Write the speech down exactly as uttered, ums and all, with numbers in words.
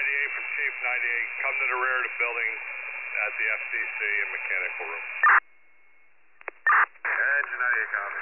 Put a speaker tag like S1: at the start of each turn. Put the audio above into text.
S1: ninety-eight from Chief ninety-eight. Come to the rear of the building at the F C C and mechanical room.
S2: Engine ninety-eight, copy.